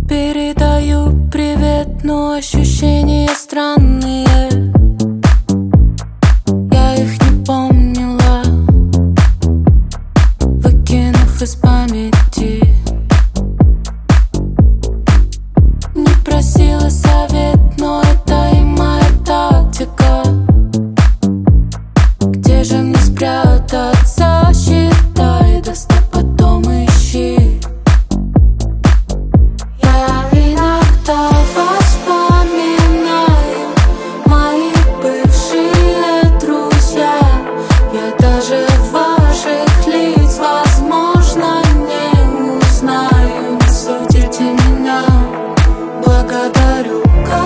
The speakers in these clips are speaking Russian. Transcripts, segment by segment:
Передаю привет, но ощущения странные. Я их не помнила, выкинув из памяти. Не просила совет, но это и моя тактика. Где же мне спрятаться? Считай до 100, потом ищи. Я иногда вспоминаю мои бывшие друзья. Я даже ваших лиц, возможно, не узнаю. Не судите меня. Благодарю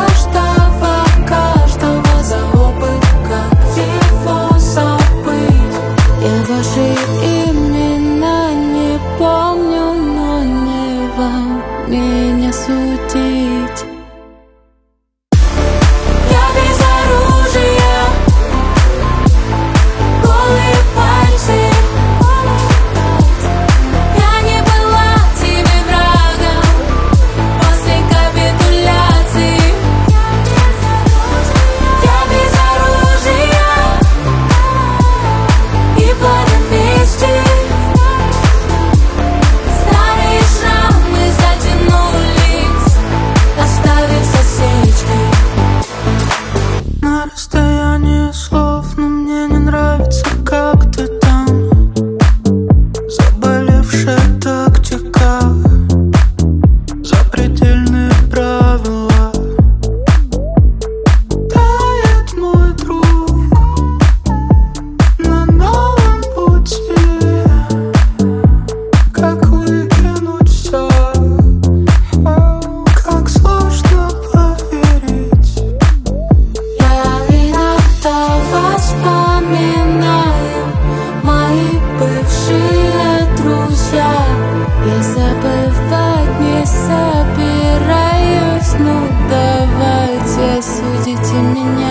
каждого за опыт, как его забыть. Я ваши имена не помню, но не вам меня судить. Я без оружия, голые пальцы. Я не была тебе врагом после капитуляции. Я без оружия и пламя мести. Старые шрамы затянулись, оставив засечки. На расстоянии слов, но мне не нравится, как ты там. Заболевшая тактика, запредельные правила. Тает мой друг на новом пути. Как выкинуть все? Как сложно поверить. Я иногда вспоминаю мои бывшие друзья. Я забывать не собираюсь, ну давайте судите меня.